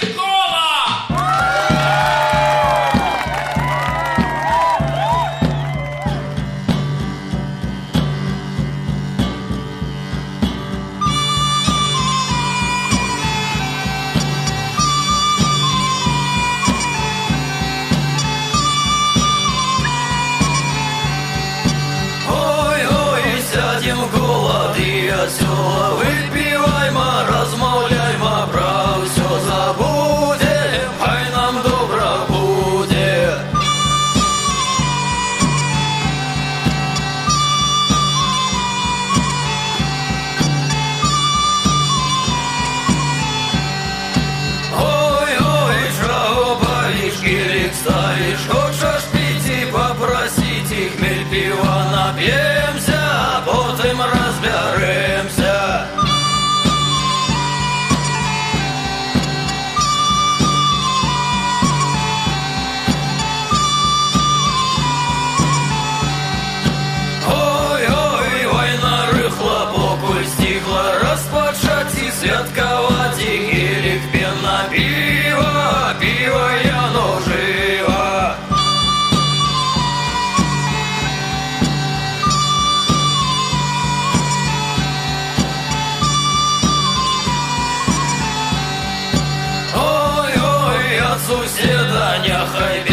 Весело выпиваймо, размовляймо, про все забудем, хай нам добро будет. Ой-ой, чего боишь, кирик ставишь, хочешь пить и попросить их, хмель пива напьемся, а потом разберемся. Ой-ой, война рыхла, покуль стихла, распачать и святковать, и кирик пьяна пиво, пиво яно живо. Ой-ой, от суседа нехай